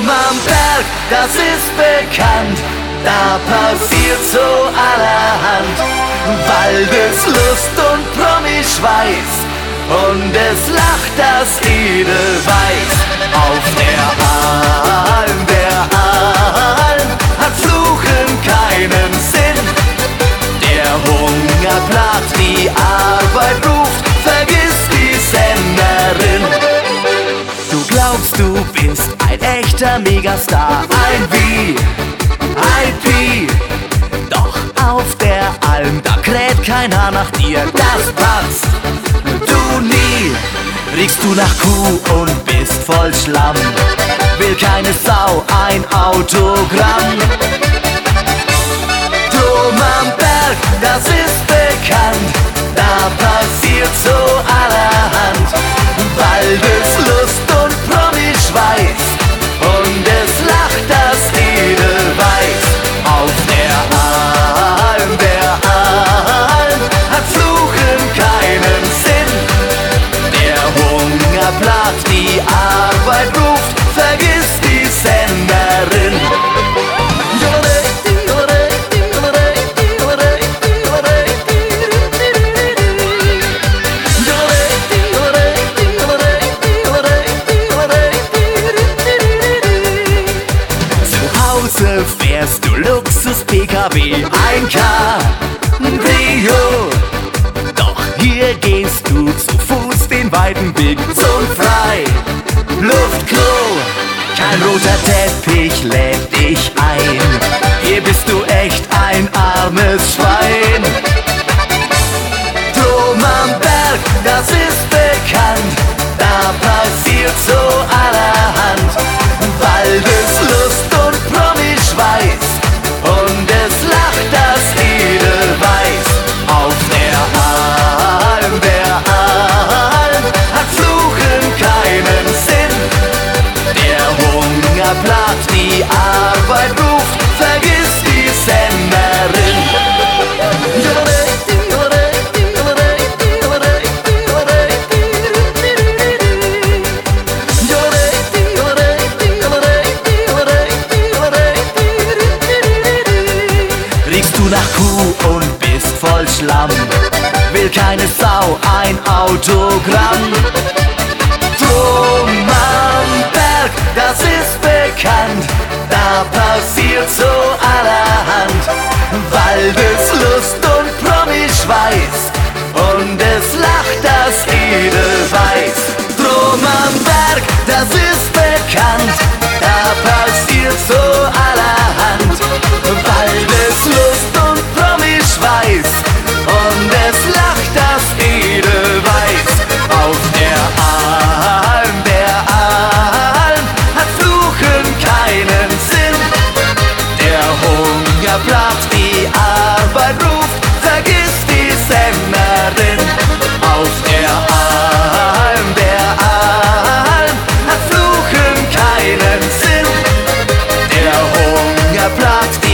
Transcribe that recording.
Drum am Berg, das ist bekannt, da passiert so allerhand. Waldeslust und Promischweiß und es lacht das Edelweiß. Auf der Alm hat Fluchen keinen Sinn. Der Hunger plagt, die Arbeit ruft, vergiss die Sennerin. Du glaubst, du bist ein echter Megastar, ein VIP. Doch auf der Alm, da kräht kein Haar nach dir, das passt du nie. Riechst du nach Kuh und bist voll Schlamm, will keine Sau ein Autogramm. Drum am Berg, das ist bekannt, da passiert so allerhand. Waldeslust und Promischweiß und es lacht das Edelweiß. Auf der Alm hat Fluchen keinen Sinn. Der Hunger plagt, die Arbeit ruft, vergiss die Sennerin. Fährst du Luxus-PKW, ein Cabrio. Doch hier gehst du zu Fuß den weiten Weg zum Freiluftklo. Kein roter Teppich lädt dich ein, hier bist du echt ein armes Schwein. Drum am Berg, das ist bekannt, da passiert so allerhand. Waldeslust und Promischweiß und es lacht das Edelweiß. Auf der Alm hat Fluchen keinen Sinn. Der Hunger plagt, die Arbeit ruft, vergiss die Sennerin. Riechst du nach Kuh und bist voll Schlamm, will keine Sau ein Autogramm. Drum am Berg, das ist bekannt, da passiert so allerhand. Waldeslust und Promischweiß und es lacht das Edelweiß. Drum am Berg, das ist bekannt, da passiert so allerhand. Waldeslust und Promischweiß und es lacht das Edelweiß. Auf der Alm hat Fluchen keinen Sinn. Der Hunger plagt, die Arbeit ruft, vergiss die Sennerin. Auf der Alm hat Fluchen keinen Sinn. Der Hunger plagt, die